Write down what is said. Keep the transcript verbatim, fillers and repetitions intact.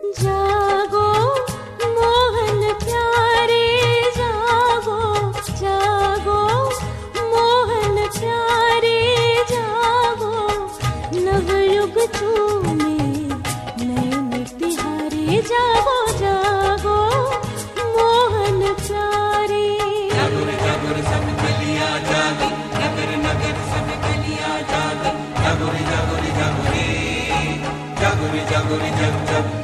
जागो मोहन प्यारे जागो, जागो मोहन प्यारे जागो, नवयुग चूमे नयन तिहारे जागो, जागो मोहन प्यारे। जागो रे जागो रे सब कलियां जागी, नगर नगर सब कलियां जागी, जागो रे जागो रे जागो रे, जागो रे जागो रे जग जग